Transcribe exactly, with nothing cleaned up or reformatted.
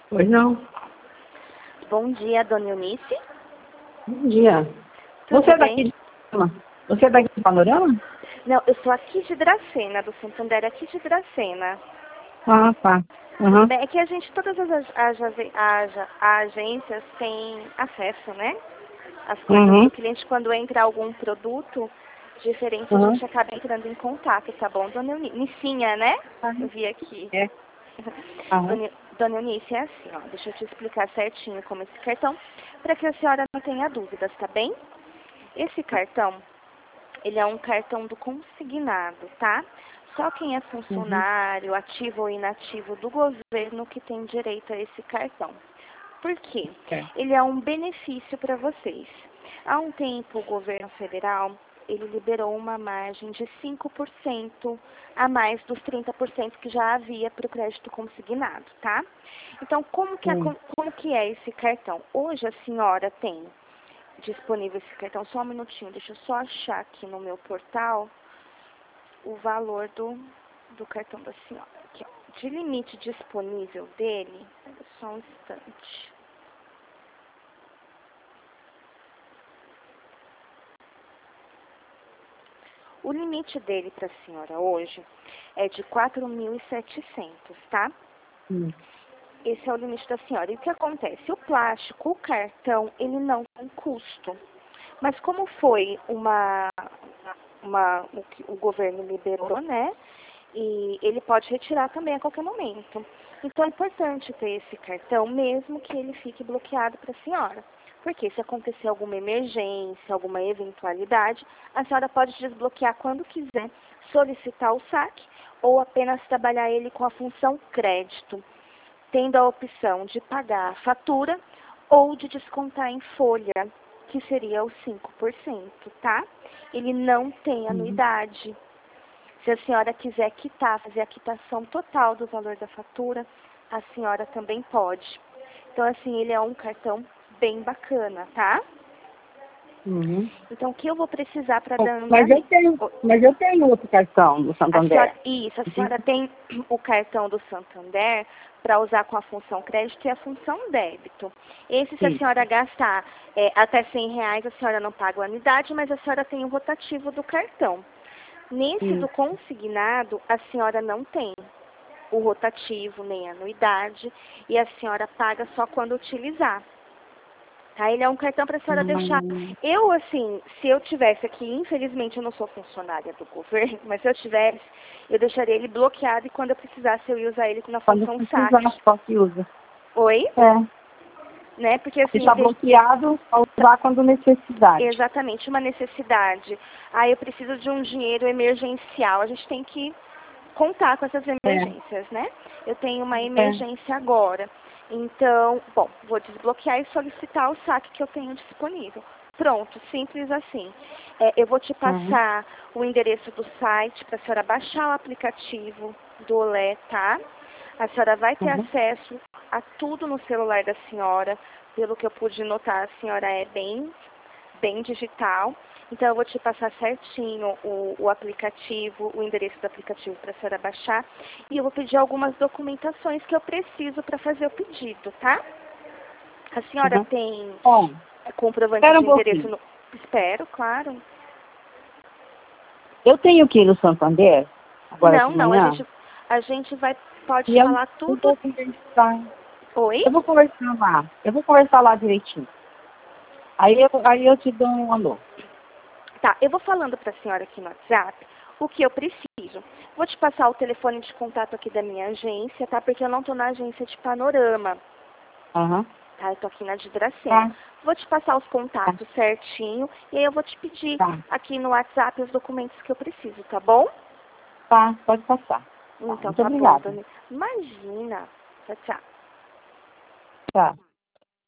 Pois não. Bom dia, dona Eunice. Bom dia. Tudo Você é bem? daqui de Panorama? Você é daqui de Panorama? Não, eu sou aqui de Dracena, do Santander, aqui de Dracena. Ah, tá. Tudo Uhum. bem? É que a gente, todas as, as, as, as agências têm acesso, né? As coisas Uhum. do cliente, quando entra algum produto diferente, a Uhum. gente acaba entrando em contato, tá bom, dona Eunice? Nicinha, né? Eu vi aqui. É. Uhum. Dona, dona Eunice, é assim, ó, deixa eu te explicar certinho como esse cartão, para que a senhora não tenha dúvidas, tá bem? Esse cartão, ele é um cartão do consignado, tá? Só quem é Uhum. funcionário, ativo ou inativo do governo que tem direito a esse cartão. Por quê? É. Ele é um benefício para vocês. Há um tempo, o governo federal, ele liberou uma margem de cinco por cento a mais dos trinta por cento que já havia para o crédito consignado, tá? Então, como que, é, Sim. como que é esse cartão? Hoje a senhora tem disponível esse cartão, só um minutinho, deixa eu só achar aqui no meu portal o valor do, do cartão da senhora. Aqui, ó. De limite disponível dele, só um instante. O limite dele para a senhora hoje é de quatro mil e setecentos, tá? Hum. Esse é o limite da senhora. E o que acontece? O plástico, o cartão, ele não tem custo. Mas como foi uma, uma o que o governo liberou, né? E ele pode retirar também a qualquer momento. Então é importante ter esse cartão, mesmo que ele fique bloqueado para a senhora. Porque se acontecer alguma emergência, alguma eventualidade, a senhora pode desbloquear quando quiser, solicitar o saque ou apenas trabalhar ele com a função crédito, tendo a opção de pagar a fatura ou de descontar em folha, que seria os cinco por cento, tá? Ele não tem Uhum. anuidade. Se a senhora quiser quitar, fazer a quitação total do valor da fatura, a senhora também pode. Então, assim, ele é um cartão bem bacana, tá? Uhum. Então, o que eu vou precisar para Bom, dar Mas eu tenho, o- mas eu tenho outro cartão do a senhora, Santander. isso, a Entendi. senhora tem o cartão do Santander para usar com a função crédito e a função débito. Esse, se a senhora Isso. gastar é, até cem reais, a senhora não paga a anuidade, mas a senhora tem o rotativo do cartão. Nesse do Isso. consignado, a senhora não tem o rotativo nem a anuidade e a senhora paga só quando utilizar. Tá? Ele é um cartão para a senhora deixar. Hum. Eu, assim, se eu tivesse aqui, infelizmente eu não sou funcionária do governo, mas se eu tivesse, eu deixaria ele bloqueado e quando eu precisasse eu ia usar ele na Quando função precisar, saque. só que usa. Oi? É. Né? Porque assim, Deixar existe bloqueado para usar quando necessidade. exatamente uma necessidade. Ah, eu preciso de um dinheiro emergencial. A gente tem que contar com essas É. emergências, né? Eu tenho uma É. emergência agora. Então, bom, vou desbloquear e solicitar o saque que eu tenho disponível. Pronto, simples assim. É, eu vou te Uhum. passar o endereço do site para a senhora baixar o aplicativo do Olé, tá? A senhora vai ter Uhum. acesso a tudo no celular da senhora. Pelo que eu pude notar, a senhora é bem, bem digital. Então, eu vou te passar certinho o, o aplicativo, o endereço do aplicativo para a senhora baixar. E eu vou pedir algumas documentações que eu preciso para fazer o pedido, tá? A senhora Uhum. tem Bom, comprovante espera um de endereço pouquinho. no... Espero, claro. Eu tenho que ir no Santander, agora Não, de não, a manhã, gente, a gente vai, pode e eu, falar eu tudo. vou conversar. Oi? Eu vou conversar lá. Eu vou conversar lá direitinho. Aí eu, aí eu te dou um alô. Tá, eu vou falando para a senhora aqui no WhatsApp o que eu preciso. Vou te passar o telefone de contato aqui da minha agência, tá? Porque eu não estou na agência de Panorama, Aham. tá? Eu tô aqui na de Dracena. Tá, Vou te passar os tá, contatos certinho e aí eu vou te pedir tá. aqui no WhatsApp os documentos que eu preciso, tá bom? Tá, pode passar. Tá, Então muito tá bom, obrigada. Dani. Imagina. Tchau, tchau. Tá.